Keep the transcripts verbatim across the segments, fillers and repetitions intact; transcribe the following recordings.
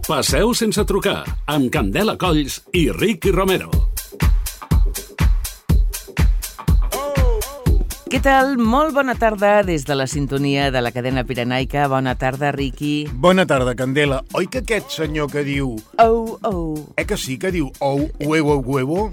Passeu sense trucar, amb Candela Colls i Ricky Romero. Què tal? Molt bona tarda des de la sintonia de la cadena pirenaica. Bona tarda, Ricky. Bona tarda, Candela. Oi que aquest senyor que diu... Oh, oh. Eh que sí, que diu ou, huevo, huevo?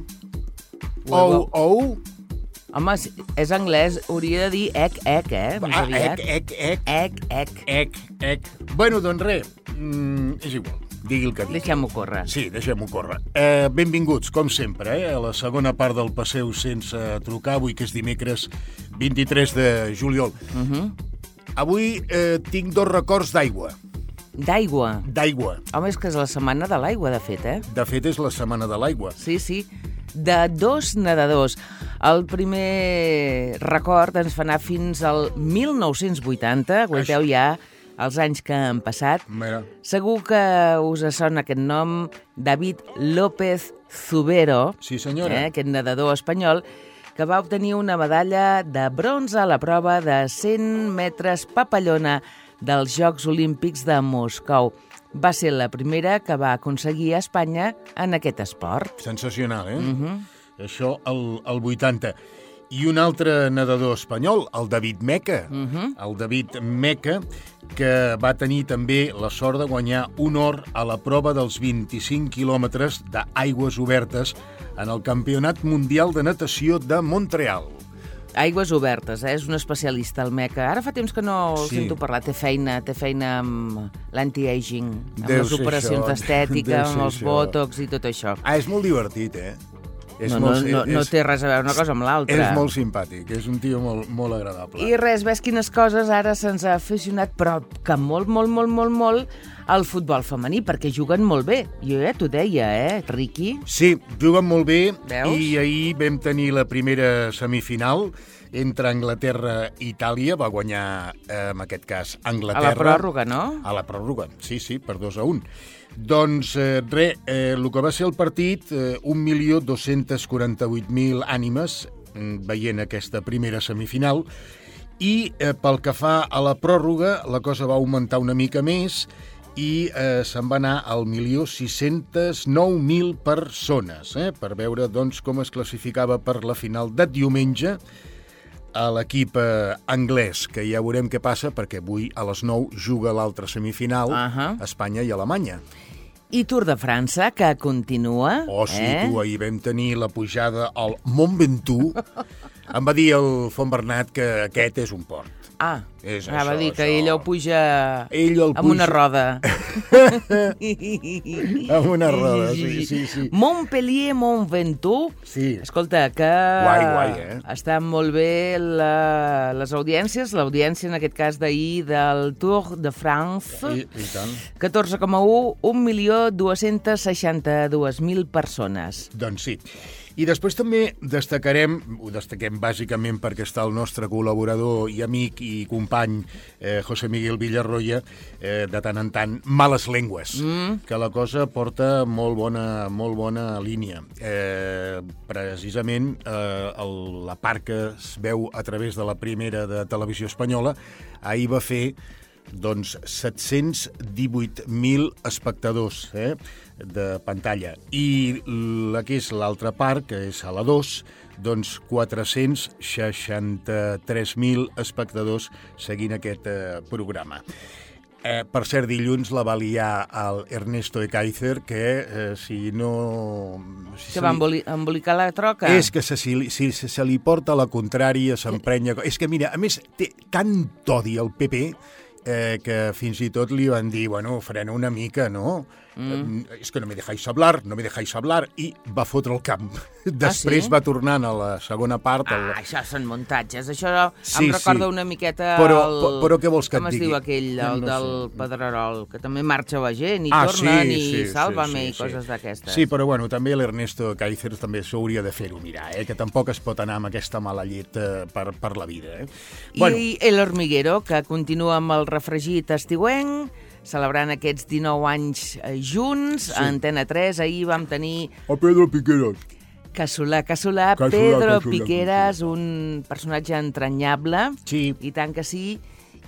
Ou, ou? Home, és anglès, hauria de dir ec, ec, eh? Més Ah, aviat. ec, ec, ec. Ec, ec. Ec, ec. Bueno, doncs res, mm, és igual, digui el que digui. Deixem-ho córrer. Sí, deixem-ho córrer. Eh, benvinguts, com sempre, eh, a la segona part del Passeu sense trucar, avui que és dimecres vint-i-tres de juliol. Uh -huh. Avui eh, tinc dos records d'aigua. D'aigua. D'aigua. Home, és que és la setmana de l'aigua, de fet, eh? De fet, és la setmana de l'aigua. Sí, sí. De dos nedadors. El primer record ens fa anar fins al mil nou-cents vuitanta. Aguanteu ja els anys que han passat. Mira. Segur que us sona aquest nom, David López Zubero, Sí, senyora. eh, aquest nedador espanyol, que va obtenir una medalla de bronze a la prova de cent metres papallona dels Jocs Olímpics de Moscou. Va ser la primera que va aconseguir a Espanya en aquest esport. Sensacional, eh? Uh -huh. Això al, al vuitanta. I un altre nedador espanyol, el David Meca. Uh -huh. El David Meca, que va tenir també la sort de guanyar un or a la prova dels vint-i-cinc quilòmetres d'aigües obertes en el Campionat Mundial de Natació de Montreal. Aigües obertes, eh? És un especialista, el Meca. Ara fa temps que no el Sí. sento parlar. Té feina, té feina amb l'anti-aging, amb Deu les ser operacions això. d'estètica, Deu amb ser els això. botox i tot això. Ah, és molt divertit, eh? És No, molt, no, no, no és, té res a veure una cosa amb l'altra. És molt simpàtic, és un tio molt, molt agradable. I res, ves quines coses ara se'ns ha aficionat, però que molt, molt, molt, molt, molt al futbol femení, perquè juguen molt bé. Jo ja t'ho deia, eh, Ricky? Sí, juguen molt bé. Veus? I ahir vam tenir la primera semifinal entre Anglaterra i Itàlia. Va guanyar, eh, en aquest cas, A Anglaterra. la pròrroga, no? A la pròrroga, sí, sí, per dos a un. Doncs eh, res, eh, el que va ser el partit, eh, un milió dos-cents quaranta-vuit mil ànimes mm, veient aquesta primera semifinal, i eh, pel que fa a la pròrroga, la cosa va augmentar una mica més i eh, se'n va anar al milió sis-cents nou mil persones, eh, per veure doncs, com es classificava per la final de diumenge a l'equip eh, anglès, que ja veurem què passa, perquè avui a les nou juga l'altra semifinal, Ahà. Espanya i Alemanya. I Tour de França, que continua. Oh, sí, eh? tu, ahir vam tenir la pujada al Mont Ventoux. Em va dir el Font Bernat que aquest és un port. Ah, És anava a això, dir que això. ell ho puja Ell el amb una puja- roda. Amb una roda, sí, sí, sí. Montpellier, Mont Ventoux. Sí. Escolta, que Guai, guai, eh? estan molt bé la, les audiències, l'audiència en aquest cas d'ahir del Tour de France. I, i tant. catorze coma u, un milió dos-cents seixanta-dos mil persones. Doncs sí. I després també destacarem, ho destaquem bàsicament perquè està el nostre col·laborador i amic i company eh, José Miguel Villarroya, eh, de tant en tant, Males Llengües, mm. que la cosa porta molt bona, molt bona línia. Eh, precisament eh, el, la part que es veu a través de la primera de Televisió Espanyola ahir va fer doncs set-cents divuit mil espectadors eh, de pantalla. I la que és l'altra part, que és a la dos, doncs quatre-cents seixanta-tres mil espectadors seguint aquest eh, programa. Eh, per cert, dilluns la va liar el Ernesto Ekaizer, que eh, si no... Si Que va emboli embolicar la troca. és que se, si, si, si se li porta la contrària, s'emprenya... És que, mira, a més, té tant odi el P P eh, que fins i tot li van dir, bueno, frena una mica, no? Mm. És que no me dejáis hablar, no me dejáis hablar, i va fotre el camp. Després sí? va tornant a la segona part. Ah, el... això són muntatges. Això Sí, em recorda sí. una miqueta Però- el... però- però què vols que com et es digui? diu aquell, el No del sé. Pedrerol, que també marxa la gent i Ah, tornen sí, i sí, sàlvame sí, i sí, coses sí. d'aquestes. Sí, però bueno, també l'Ernesto Ekaizer també s'hauria de fer-ho mirar, eh? Que tampoc es pot anar amb aquesta mala llet eh, per, per la vida. Eh? I El Hormiguero, que continua amb el refregit estiuenc, celebrant aquests dinou anys eh, junts, Sí. a Antena tres. Ahir vam tenir A Pedro Piqueras. Casolà, Casolà, Casolà, Pedro Casolà, Piqueras, un personatge entranyable, Sí. i tant que sí,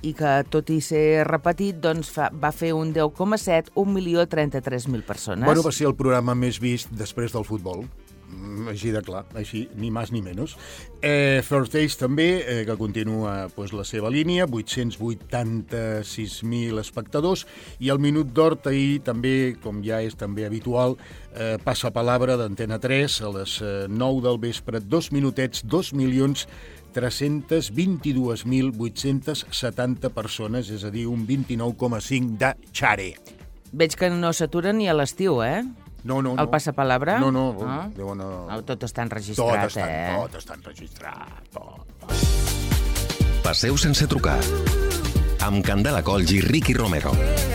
i que, tot i ser repetit, doncs fa, va fer un deu coma set, un milió trenta-tres mil persones. Bueno, va ser el programa més vist després del futbol. Així de clar, així, ni més ni menys. Eh, First Days també, eh, que continua pues, la seva línia, vuit-cents vuitanta-sis mil espectadors, i el Minut d'Or ahir també, com ja és també habitual, eh, passa palabra d'Antena tres a les eh, nou del vespre, dos minutets, dos milions tres-cents vint-i-dos mil vuit-cents setanta persones, és a dir, un vint-i-nou coma cinc de xare. Veig que no s'aturen ni a l'estiu, eh? No, no, no. El passapalabra? No, no. Ah? Deuen a... No, tot està enregistrat, tot està, eh? Tot està enregistrat, tot. Passeu sense trucar. Amb Candela Colls i Ricky Romero.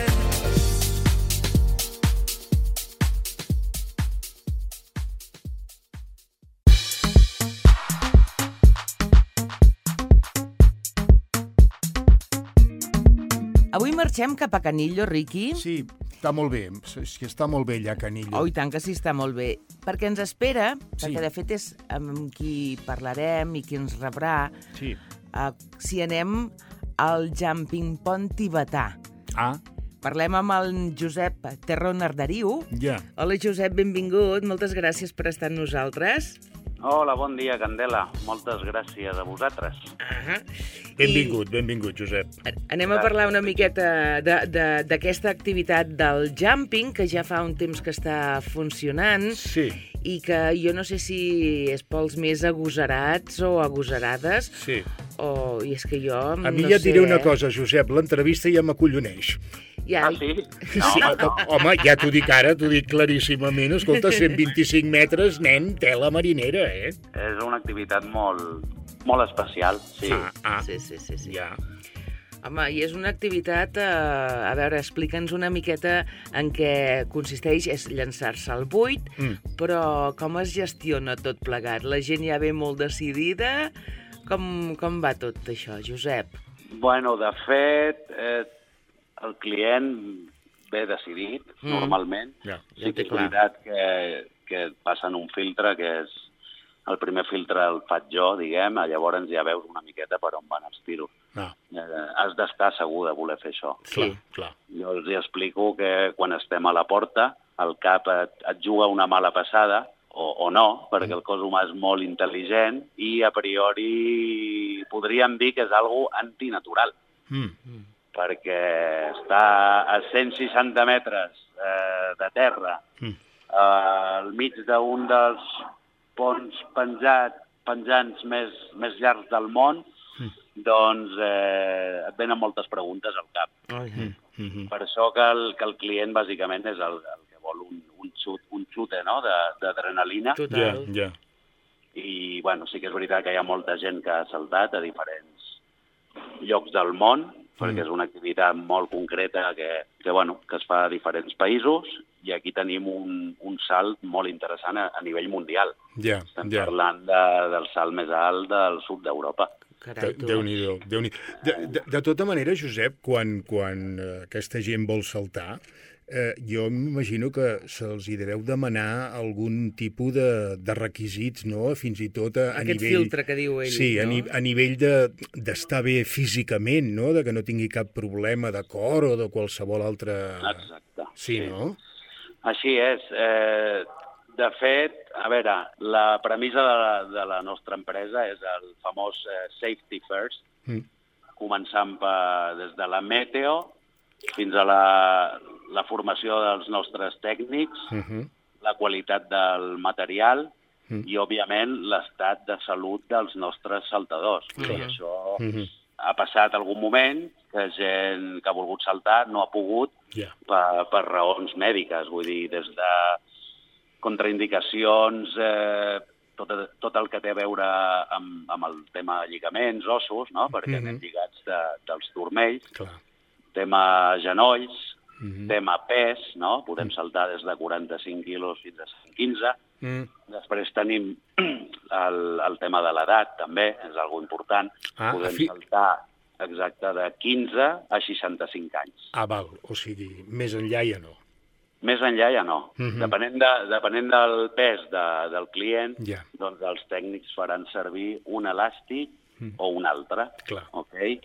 Avui marxem cap a Canillo, Ricky. Sí, està molt bé. És que està molt bé allà, Canillo. Oh, i tant que sí, està molt bé. Perquè ens espera, Sí. perquè de fet és amb qui parlarem i qui ens rebrà, Sí. uh, si anem al Jumping Pont tibetà. Ah, Parlem amb el Josep Terro Nardariu. ja. Hola, Josep, benvingut. Moltes gràcies per estar amb nosaltres. Hola, bon dia, Candela. Moltes gràcies a vosaltres. Ah, Benvingut, benvingut, Josep. Anem a parlar una miqueta de- de- d'aquesta activitat del jumping, que ja fa un temps que està funcionant, Sí, i que jo no sé si és pels més agosarats o agosarades, sí. o... i és que jo A mi no ja et sé, diré una eh? cosa, Josep, l'entrevista ja m'acolloneix. Ja, Ah, sí? No, Sí, home, no. home, ja t'ho dic ara, t'ho dic claríssimament. Escolta, cent vint-i-cinc metres, nen, tela marinera, eh? És una activitat molt, molt especial, sí. Ah, ah, sí, sí, sí, sí. ja. Home, i és una activitat, eh, a veure, explica'ns una miqueta en què consisteix, és llançar-se al buit, Mm. però com es gestiona tot plegat? La gent ja ve molt decidida? Com, com va tot això, Josep? Bueno, de fet, eh, el client ve decidit, Mm. normalment. Ja. Ja Sí té que és clar. veritat que, que passen un filtre, que és el primer filtre el faig jo, diguem, llavors ja veus una miqueta per on van els tiros. Ah, Eh, has d'estar segur de voler fer això. clar, Sí. clar. Jo els hi explico que quan estem a la porta, el cap et, et juga una mala passada, o, o no, perquè el cos humà és molt intel·ligent i a priori podríem dir que és algo antinatural, Mm. perquè està a cent seixanta metres eh, de terra, Mm. eh, al mig d'un dels ponts penjat, penjants més, més llargs del món, doncs eh, et venen moltes preguntes al cap. Mm. Mm. Per això que el, que el client bàsicament és el, el que vol un, un, xut, un xute, no?, de- d'adrenalina. Ja, Total. ja. I, bueno, sí que és veritat que hi ha molta gent que ha saltat a diferents llocs del món, perquè Mm. és una activitat molt concreta que, que, bueno, que es fa a diferents països, i aquí tenim un, un salt molt interessant a, a nivell mundial. Ja, Estem ja. parlant de, del salt més alt del sud d'Europa. Carai, De- tu. Déu-n'hi-do, déu nhi de, de, de tota manera, Josep, quan, quan eh, aquesta gent vol saltar, eh, jo m'imagino que se'ls hi deveu demanar algun tipus de, de requisits, no?, fins i tot a, a Aquest nivell... filtre que diu ell, Sí, a, no? ni, a nivell de- d'estar bé físicament, no?, de que no tingui cap problema de cor o de qualsevol altre... Exacte. Sí, no? Així és. Eh, de fet, a veure, la premissa de la, de la nostra empresa és el famós eh, safety first, Mm. començant per, des de la meteo fins a la, la formació dels nostres tècnics, Uh -huh. la qualitat del material Mm. i, òbviament, l'estat de salut dels nostres saltadors. Vull dir, Mhm. això Uh -huh. ha passat algun moment que gent que ha volgut saltar no ha pogut Ja. per, per raons mèdiques, vull dir, des de contraindicacions, eh, tot, tot el que té a veure amb, amb el tema de lligaments, ossos, no?, perquè Mhm. anem lligats de, dels turmells, Clar. tema genolls, Mhm. tema pes, no?, podem saltar des de quaranta-cinc quilos fins a cent quinze. Mm. Després tenim el, el tema de l'edat, també, és algo important. Ah, Podem fi- saltar exacte de quinze a seixanta-cinc anys. Ah, val, o sigui, més enllà ja no. Més enllà ja no. Mhm. Depenent, de, depenent del pes de, del client, Ja. doncs els tècnics faran servir un elàstic Mm. o un altre. Clar. Okay?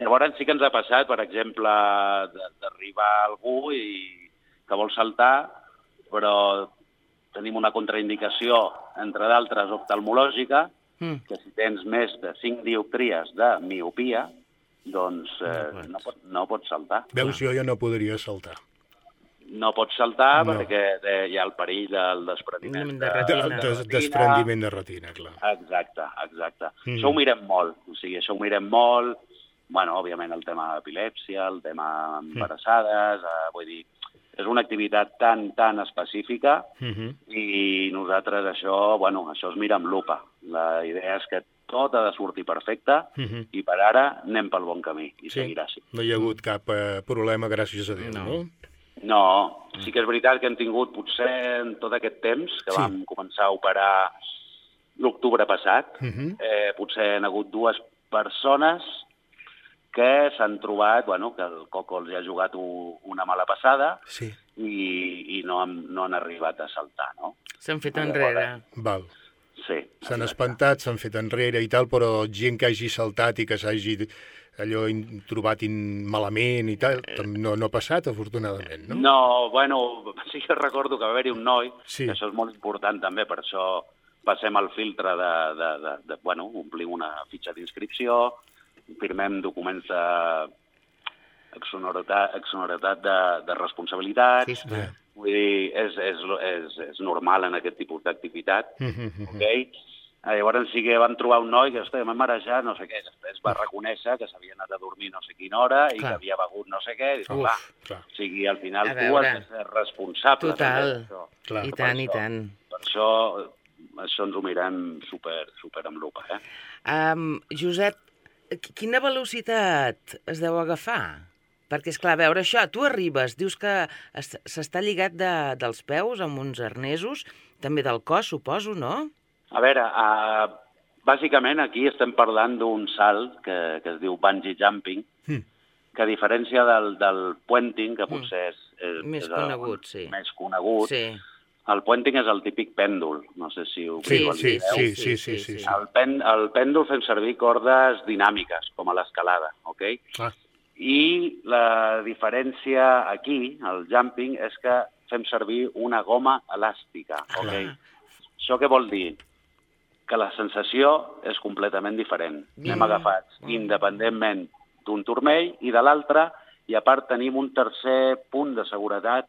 Llavors sí que ens ha passat, per exemple, d'arribar algú i que vol saltar, però tenim una contraindicació, entre d'altres, oftalmològica, mm. que si tens més de cinc dioptries de miopia, doncs eh, no, pot, no pots saltar. Veus, jo ja no podria saltar. No pots saltar no. perquè hi ha el perill del desprendiment de retina. De, de, desprendiment de retina, clar. Exacte, exacte. Mm. Això ho mirem molt, o sigui, això ho mirem molt, bueno, òbviament el tema d'epilèpsia, el tema embarassades, eh, vull dir, és una activitat tan, tan específica mm-hmm. i nosaltres això, bueno, això es mira amb lupa. La idea és que tot ha de sortir perfecte mm-hmm. i per ara anem pel bon camí i sí. seguirà així. No hi ha hagut cap eh, problema, gràcies a Déu, no? no? No, sí que és veritat que hem tingut potser en tot aquest temps, que sí. vam començar a operar l'octubre passat, mm-hmm. eh, potser han hagut dues persones que s'han trobat, bueno, que el coco els ha jugat una mala passada sí. i, i no, han, no han arribat a saltar, no? S'han fet enrere. Val. Sí. S'han espantat, s'han fet enrere i tal, però gent que hagi saltat i que s'hagi allò trobat in, malament i tal, no, no ha passat, afortunadament, no? No, bueno, sí que recordo que va haver-hi un noi, sí. que això és molt important també, per això passem el filtre de, de, de, de bueno, omplim una fitxa d'inscripció, firmem documents d'exonoritat de, de responsabilitat. Sí, sí. Vull dir, és, és, és, és normal en aquest tipus d'activitat. Mm-hmm. Okay? Llavors sí que vam trobar un noi que m'ha marejat, no sé què, després va reconèixer que s'havia anat a dormir no sé quina hora i clar. Que havia begut no sé què, i dius, va, o sigui, al final tu has de ser responsable. Total, i tant, i tant. Per això, això ens ho mirem super, super amb lupa. Eh? Um, Josep, quina velocitat es deu agafar? Perquè, esclar, a veure això, tu arribes, dius que s'està lligat de, dels peus amb uns arnesos, també del cos, suposo, no? A veure, uh, bàsicament aquí estem parlant d'un salt que, que es diu bungee jumping, mm. que a diferència del, del puenting, que potser és, és, més és conegut, sí. més conegut, sí. el puenting és el típic pèndol, no sé si ho sí, sí, sí, sí, sí, sí, sí. El, pen, el pèndol fem servir cordes dinàmiques, com a l'escalada, ok? Ah. I la diferència aquí, el jumping, és que fem servir una goma elàstica, ok? Ah. Això què vol dir? Que la sensació és completament diferent. Mm. Anem agafats mm. independentment d'un turmell i de l'altre, i a part tenim un tercer punt de seguretat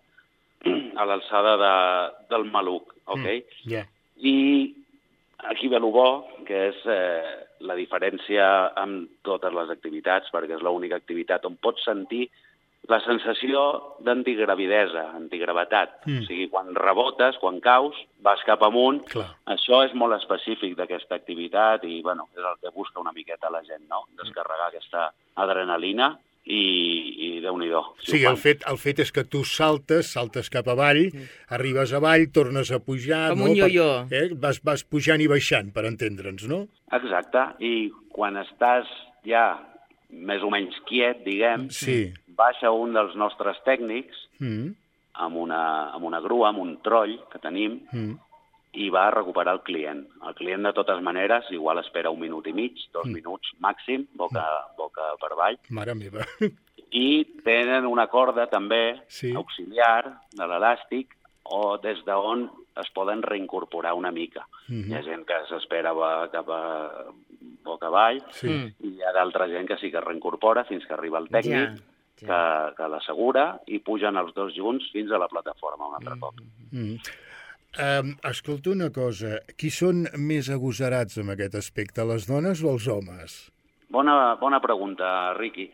a l'alçada de, del maluc, ok? Mm. Yeah. I aquí ve el bo, que és eh, la diferència amb totes les activitats, perquè és l'única activitat on pots sentir la sensació d'antigravidesa, antigravetat. Mm. O sigui, quan rebotes, quan caus, vas cap amunt. Clar. Això és molt específic d'aquesta activitat i, bueno, és el que busca una miqueta la gent, no? Descarregar aquesta adrenalina i, i Déu-n'hi-do. Si sí, el fet, el fet és que tu saltes, saltes cap avall, mm. arribes avall, tornes a pujar... Com no? un yo-yo. Eh? Vas, vas pujant i baixant, per entendre'ns, no? Exacte. I quan estàs ja més o menys quiet, diguem, sí. baixa un dels nostres tècnics mm. amb, una, amb una grua, amb un troll que tenim, mm. i va a recuperar el client. El client, de totes maneres, igual espera un minut i mig, dos mm. minuts màxim, boca, mm. boca per avall. Mare meva. I tenen una corda també sí. auxiliar de l'elàstic o des d'on es poden reincorporar una mica. Mm-hmm. Hi ha gent que s'espera cap a boca avall sí. i hi ha d'altra gent que sí que es reincorpora fins que arriba el tècnic, ja, ja. que, que l'assegura i pugen els dos junts fins a la plataforma un altre cop. Mm-hmm. Um, escolta una cosa, qui són més agosarats en aquest aspecte, les dones o els homes? Bona, bona pregunta, Riqui.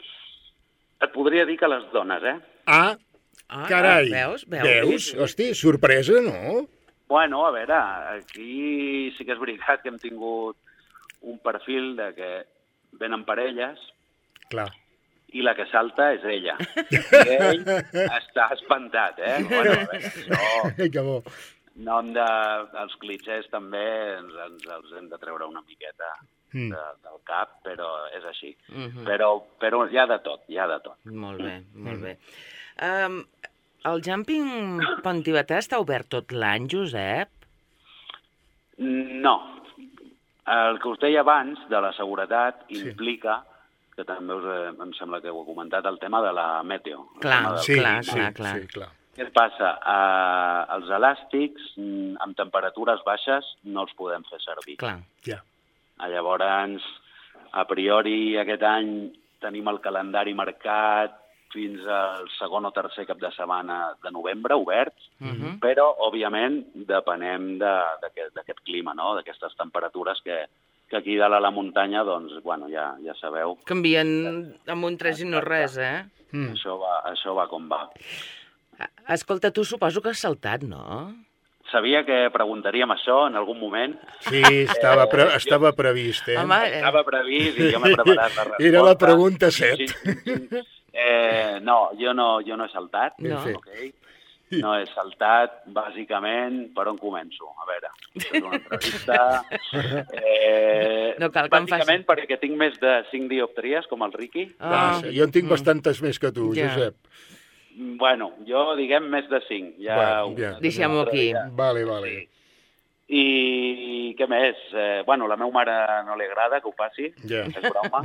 Et podria dir que les dones, eh? Ah, ah carai. Veus? Veus? Veus? Hosti, sorpresa, no? Bueno, a veure, aquí sí que és veritat que hem tingut un perfil de que venen parelles. Clar. I la que salta és ella. I ell està espantat, eh? Bueno, a veure, això... Que bo. No hem de... Els clitxers també ens, ens els hem de treure una miqueta mm. de, del cap, però és així. Mm-hmm. Però, però hi ha de tot, hi ha de tot. Molt bé, molt bé. Um, el Jumping Pont Tibetà està obert tot l'any, Josep? No. El que us deia abans de la seguretat implica sí. que també us, eh, em sembla que ho he comentat, el tema de la meteo. Clar, del... Sí, clar, sí, clar, clar. sí, clar. Què passa? Uh, els elàstics, mm, amb temperatures baixes, no els podem fer servir. Clar. Ja. Uh, llavors, a priori, aquest any tenim el calendari marcat fins al segon o tercer cap de setmana de novembre, oberts, Mhm. però, òbviament, depenem d'aquest d'aquest clima, no? D'aquestes temperatures que, que aquí dalt a la muntanya, doncs, bueno, ja, ja sabeu, Canvien amunt tres i no res, eh? Mm. això, va, això va com va. Escolta, tu suposo que has saltat, no? Sabia que preguntaríem això en algun moment. Sí, estava, pre estava previst, eh? Home, eh, Estava previst i jo m'he preparat la resposta. Era la pregunta set. Sí, sí, sí. Eh, no, jo no, jo no he saltat. Ben fet. Okay? No he saltat, bàsicament, per on començo? A veure, això és una entrevista... Eh, No cal que em bàsicament perquè tinc més de cinc dioptries, com el Riqui. Ah, Ah, jo en tinc bastantes més que tu, Ja. Josep. Bueno, jo diguem més de cinc. Ja, Bueno, ja. deixem-ho aquí. Vale, vale. I què més? Eh, bueno, la meva mare no li agrada que ho faci, Ja. és broma.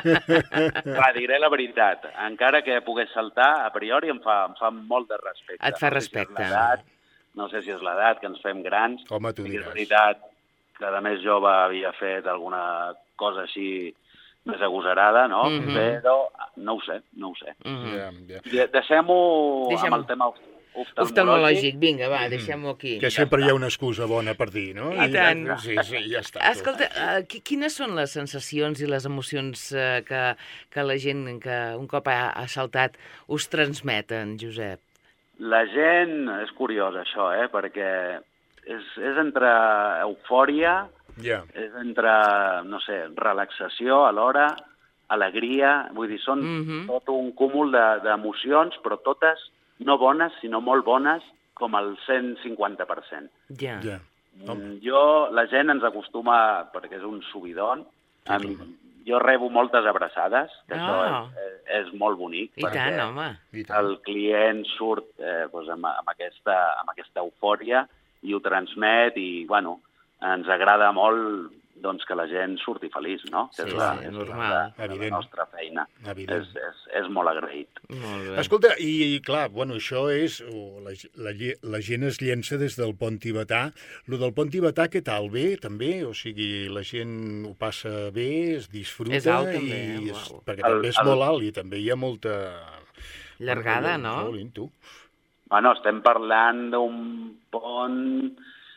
Va, diré la veritat. Encara que pogués saltar, a priori em fa, em fa molt de respecte. Et fa No sé si és respecte. l'edat, no sé si és l'edat, que ens fem grans. Home, tu I diràs. és veritat que de més jove havia fet alguna cosa així més agosarada, no? Mhm. Però no ho sé, no ho sé. Mhm. Ja, ja. De- Deixem-ho Deixem- amb el tema oftalmològic. Oftalmològic, vinga, va, deixem-ho aquí. Que sempre hi ha una excusa bona per dir, no? I tant. Sí, sí, ja està. Escolta, eh, qui- quines són les sensacions i les emocions eh, que, que la gent que un cop ha, ha saltat us transmeten, Josep? La gent, és curiós això, eh? Perquè és, és entre eufòria, Ja. és entre, no sé, relaxació alhora, alegria, vull dir, són Mhm. tot un cúmul de- d'emocions, però totes no bones, sinó molt bones, com el cent cinquanta per cent. Ja. Ja. Mm, Jo, la gent ens acostuma, perquè és un subidon, amb, jo rebo moltes abraçades, que Ah. això és, és molt bonic. I tant, home. I tant. El client surt eh, doncs amb, amb, aquesta, amb aquesta eufòria i ho transmet i, bueno, ens agrada molt doncs, que la gent surti feliç, no? Que Sí, és la, sí, és normal. la, la Evident. nostra feina. Evident. És, és, és molt agraït. Molt bé. Escolta, i, i clar, bueno, això és... oh, la, la, lle- la gent es llença des del pont tibetà. Lo del pont tibetà, què tal? Bé, també? O sigui, la gent ho passa bé, es disfruta... És alt, i també, és, uau. perquè El- també és el- molt alt i també hi ha molta... Llargada, no? Jolín, tu. Bueno, estem parlant d'un pont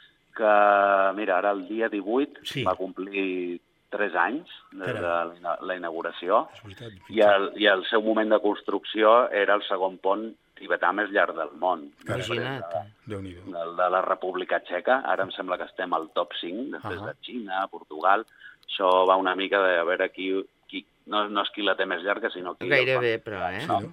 que, mira, ara el dia divuit Sí. va complir tres anys des de Caram. la ina- la inauguració És veritat. i el, i el seu moment de construcció era el segon pont tibetà més llarg del món. després Imagina't. de- Déu-n'hi-do. del de la República Txeca. Ara em sembla que estem al top cinc, després Ah. de Xina, Portugal. Això va una mica de a veure qui... qui no, no és qui la té més llarga, sinó qui... Gairebé, però, eh? No.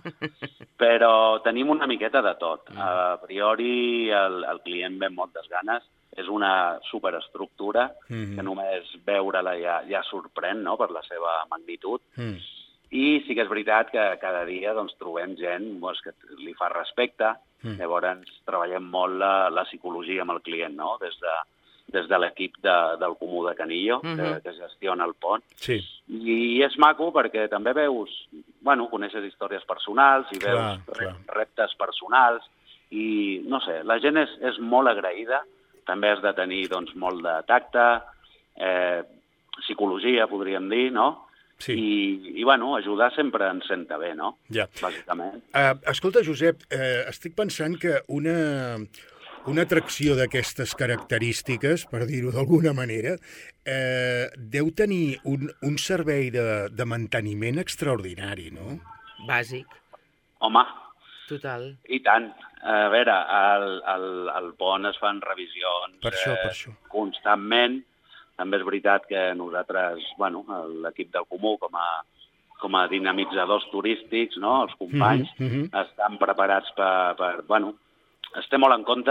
Però tenim una miqueta de tot. A priori, el, el client ve amb moltes ganes. És una superestructura Mhm. que només veure-la ja, ja sorprèn, no?, per la seva magnitud. Mm. I sí que és veritat que cada dia doncs, trobem gent doncs, que li fa respecte. Mm. Llavors treballem molt la, la psicologia amb el client, no?, des de, des de l'equip de, del Comú de Canillo, Mhm. que, que gestiona el pont. Sí, I és maco perquè també veus, bueno, coneixes històries personals i veus Clar, re- clar. reptes personals i, no sé, la gent és, és molt agraïda. També has de tenir, doncs, molt de tacte, eh, psicologia, podríem dir, no? sí. I, i, bueno, ajudar sempre ens senta bé, no? Ja. Bàsicament. Uh, escolta, Josep, uh, estic pensant que una, una atracció d'aquestes característiques, per dir-ho d'alguna manera, uh, deu tenir un, un servei de, de manteniment extraordinari, no? Bàsic, Home, total. i tant. A veure, al, al, al pont es fan revisions Per això, per això. constantment. També és veritat que nosaltres, bueno, l'equip del Comú, com a, com a dinamitzadors turístics, no?, els companys, Mhm, mhm. estan preparats per, per... Bueno, estem molt en compte,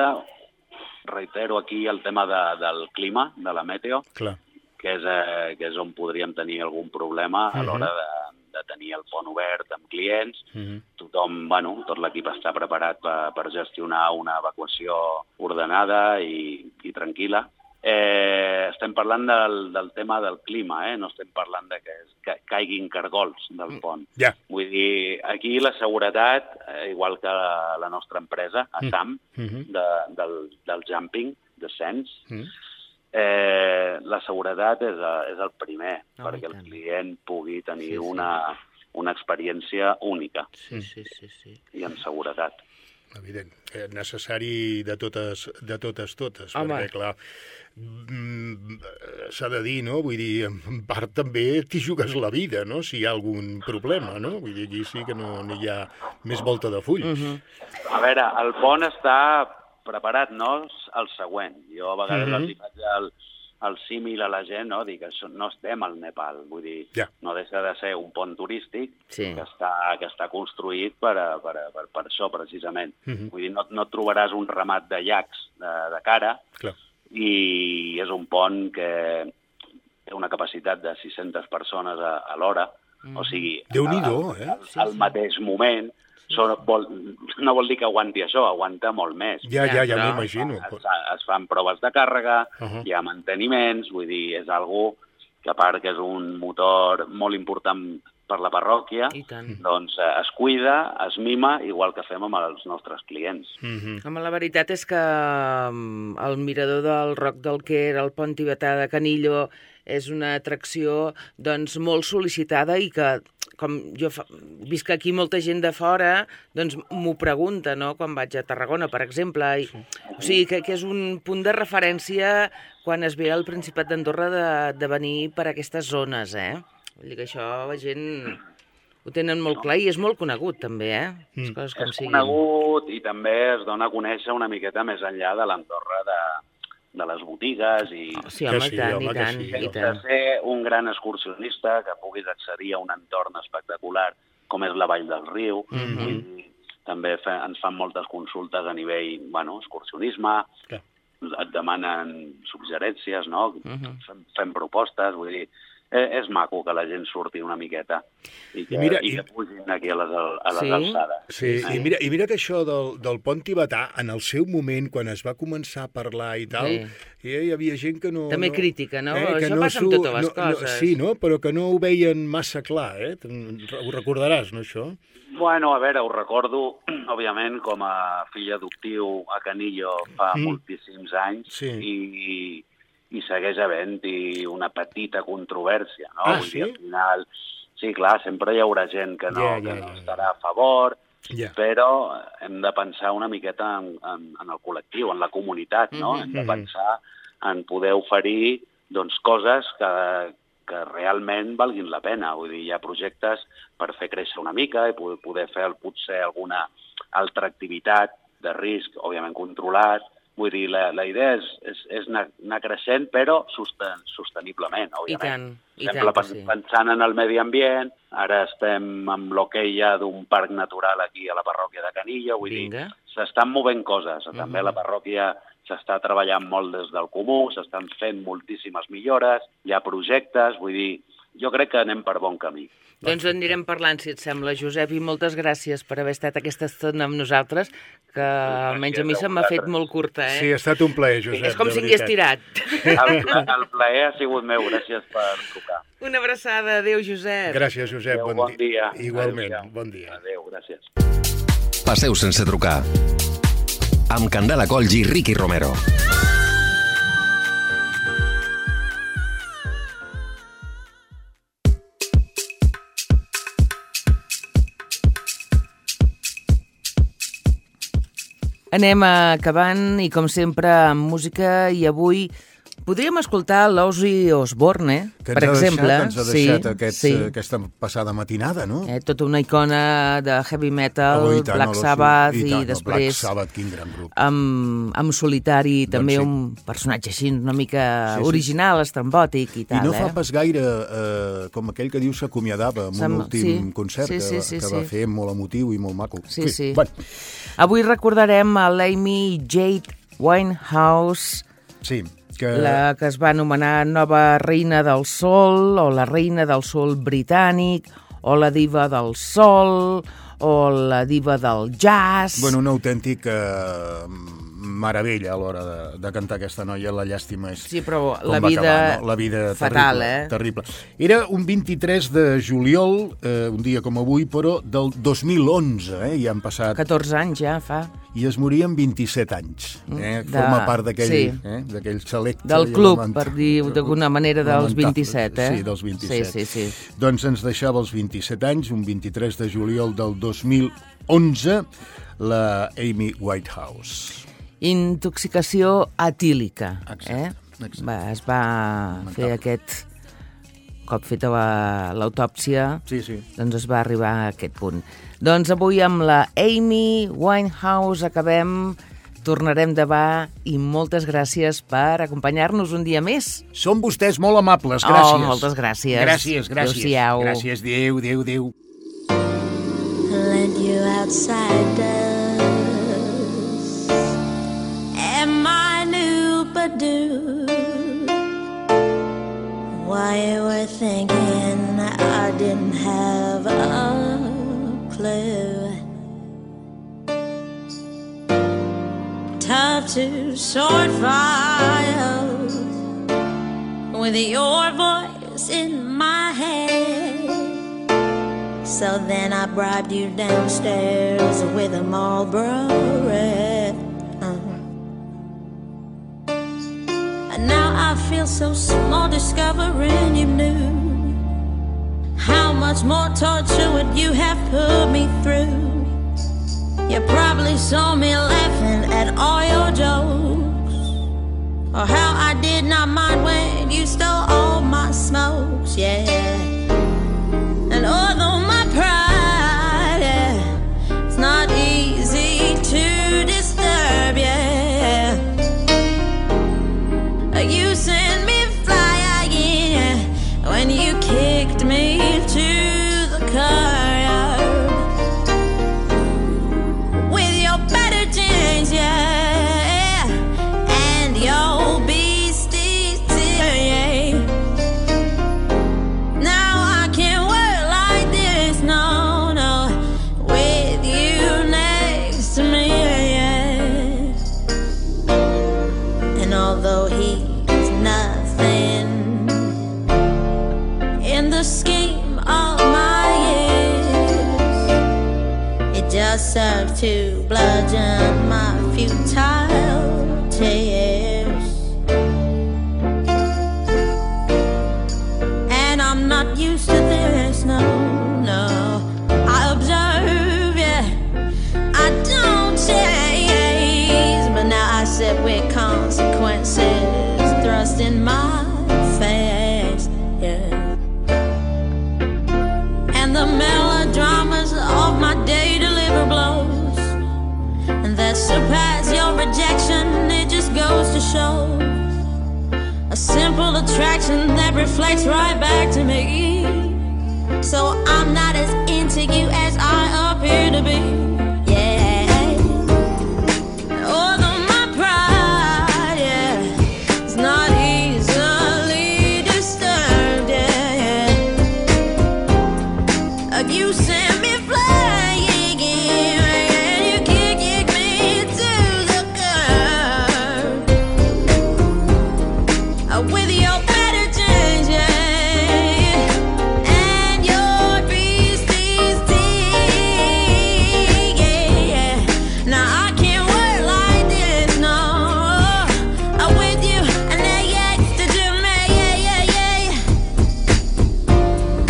reitero aquí el tema de, del clima, de la meteo, Clar. que és, eh, que és on podríem tenir algun problema a Mhm. l'hora de, de tenir el pont obert amb clients. Mhm. Tothom, bueno, tot l'equip està preparat per, per gestionar una evacuació ordenada i, i tranquil·la. Eh, estem parlant del, del tema del clima, eh? No estem parlant de que, que caiguin cargols del pont. Ja. Vull dir, aquí la seguretat, eh, igual que la, la nostra empresa, a SAM, Mm-hmm. de, del, del jumping, descens, Mm. eh, la seguretat és, a, és el primer, Oh, perquè i el tant. client pugui tenir Sí, sí. una, una experiència única Sí, sí, sí, sí. i amb seguretat. Evident. Eh, necessari de totes, de totes, totes. Home. Perquè, clar, mm, s'ha de dir, no? Vull dir, en part també t'hi jugues la vida, no? Si hi ha algun problema, no? Vull dir, aquí sí que no, no hi ha més volta de full. Mhm. A veure, el pont està preparat, no? El següent. Jo a vegades Mhm. els hi faig el, el símil a la gent, no? Dic, això, no estem al Nepal, vull dir, Ja. no deixa de ser un pont turístic Sí. que, està, que està construït per, a, per, a, per, per això, precisament. Mhm. Vull dir, no, no et trobaràs un ramat de llacs de, de cara, Clar. i és un pont que té una capacitat de sis-centes persones a, a l'hora, Mm. o sigui, Déu-n'hi-do, al, eh? al, Sí, al sí. mateix moment. Són, vol, no vol dir que aguanti això, aguanta molt més. Ja, ja, ja Però m'imagino. Es, fa, es fan proves de càrrega, Uh-huh. hi ha manteniments, vull dir, és algo que a part que és un motor molt important per la parròquia, I tant. doncs eh, es cuida, es mima, igual que fem amb els nostres clients. Mhm. Home, la veritat és que mm, el mirador del Roc del Quer, el pont tibetà de Canillo, és una atracció doncs, molt sol·licitada i que, com jo fa... visc aquí molta gent de fora, doncs m'ho pregunta, no?, quan vaig a Tarragona, per exemple. I, o sigui, que, que és un punt de referència quan es ve al Principat d'Andorra de, de venir per aquestes zones, eh? Vull dir que això la gent ho tenen molt clar i és molt conegut, també, eh? Les coses com És siguin. conegut i també es dona a conèixer una miqueta més enllà de l'Andorra de, de les botigues i Oh, sí, Que home, sí, i tant, home, i que tant, sí, i sense tant. ser un gran excursionista, que puguis accedir a un entorn espectacular com és la Vall del Riu. Mhm. Vull dir, també fe, ens fan moltes consultes a nivell, bueno, excursionisme, Clar. et demanen suggerències, no? Mhm. Fem, fem propostes, vull dir, és, és maco que la gent surti una miqueta i que, I mira, i i- que pugin aquí a les, a les Sí? alçades. Sí, i, mira, i mira't això del, del pont tibetà, en el seu moment, quan es va començar a parlar i tal, Sí. hi havia gent que no... També no, crítica, no? que Això passa amb s'ho- totes les no, no, coses. sí, no? Però que no ho veien massa clar, eh? Ho recordaràs, no, això? Bueno, a veure, ho recordo, òbviament, com a fill adoptiu a Canillo fa Mm. moltíssims anys Sí. i, i segueix havent-hi una petita controvèrsia, no? Ah, Vull sí? dir, al final, sí, clar, sempre hi haurà gent que no, Ja, ja, que ja, no ja. estarà a favor, Ja. però hem de pensar una miqueta en, en, en el col·lectiu, en la comunitat, no? Mhm. Hem de Mhm. pensar en poder oferir doncs, coses que, que realment valguin la pena. Vull dir, hi ha projectes per fer créixer una mica i poder, poder fer potser alguna altra activitat de risc, òbviament controlat. Vull dir, la, la idea és, és, és anar, anar creixent, però sosten, sosteniblement, I òbviament. tant, i Sempre tant que sí. pensant en el medi ambient, ara estem amb l'hoquei ja d'un parc natural aquí a la parròquia de Canillo, vull Vinga. dir, s'estan movent coses. També Mhm. la parròquia s'està treballant molt des del comú, s'estan fent moltíssimes millores, hi ha projectes, vull dir, jo crec que anem per bon camí. Doncs anirem parlant, si et sembla, Josep, i moltes gràcies per haver estat aquesta estona amb nosaltres, que almenys a mi se m'ha fet molt curta, eh? Sí, ha estat un plaer, Josep, És com de si hagués veritat. tirat. El, pla- el plaer ha sigut meu, gràcies per trucar. Una abraçada, adéu, Josep. Gràcies, Josep. Adéu, bon dia. Igualment, Adéu-siau. bon dia. Adéu, gràcies. Passeu sense trucar. Amb Candela Colls i Ricky Romero. Anem acabant i, com sempre, amb música, i avui podríem escoltar l'Ozzy Osbourne, eh? Que ens per ha exemple. deixat, ens ha deixat sí, aquest, sí. aquesta passada matinada, no? Eh, tota una icona de heavy metal, Oh, i tant, Black l'Ozzy. Sabbath, I i, tant, el després Black Sabbath, quin gran grup. amb, amb solitari, Doncs també sí. un personatge així una mica Sí, sí. original, estrambòtic i I tal, no fa eh? pas gaire, eh, com aquell que diu s'acomiadava amb un Sembla- últim sí. concert Sí, que, sí, va- sí, que sí. va fer molt emotiu i molt maco. Sí, sí. Bueno, Avui recordarem a l'Amy Jade Winehouse, sí, que... la que es va anomenar nova reina del sol, o la reina del sol britànic, o la diva del sol, o la diva del jazz. Bueno, un autèntic eh, meravella a l'hora de, de cantar aquesta noia, la llàstima és... Sí, però com la va vida, acabar, no? La vida fatal, terrible, eh? Terrible. Era un vint-i-tres de juliol, eh, un dia com avui, però del dos mil onze, eh? Ja han passat... catorze anys ja fa. I es moria amb vint-i-set anys. Eh? De... Forma part d'aquell sí. eh? d'aquell selecte. Del club, lament... per dir d'alguna manera, dels vint-i-set, eh? Sí, dels vint-i-set. Sí, sí, sí. Doncs ens deixava els vint-i-set anys, un vint-i-tres de juliol del dos mil onze, la Amy Whitehouse. Intoxicació etílica. Exacte, eh? exacte. Va, es va Lamentable. fer aquest... cop feta l'autòpsia, Sí, sí. doncs es va arribar a aquest punt. Doncs avui amb la Amy Winehouse acabem, tornarem demà i moltes gràcies per acompanyar-nos un dia més. Són vostès molt amables, gràcies. Oh, moltes gràcies. Gràcies, gràcies. Adéu-siau. Gràcies, adéu, adéu, adéu. Let you outsiders and my new Badoo. Why you were thinking I didn't have a clue. Tough to sort files with your voice in my head. So then I bribed you downstairs with a Marlboro Red. And now I feel so small discovering you knew how much more torture would you have put me through. You probably saw me laughing at all your jokes, or how I did not mind when you stole all my smokes, yeah. And although my pride, yeah, it's not easy to disturb, yeah. You sent me flying when you kicked me to the curb with your better jeans, yeah, and your beastie tear, yeah. Now I can't work like this, no, no, with you next to me, yeah. And although he nothing in the scheme of my years, it just served to bludgeon my futile tears. And I'm not used to this, no, no. I observe, yeah, I don't chase, but now I sit with consequences thrust in my face, yeah. And the melodramas of my day deliver blows, and that surpass your rejection, it just goes to show a simple attraction that reflects right back to me. So I'm not as into you as I appear to be.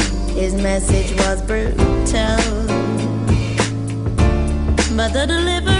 Message was brutal, but the delivery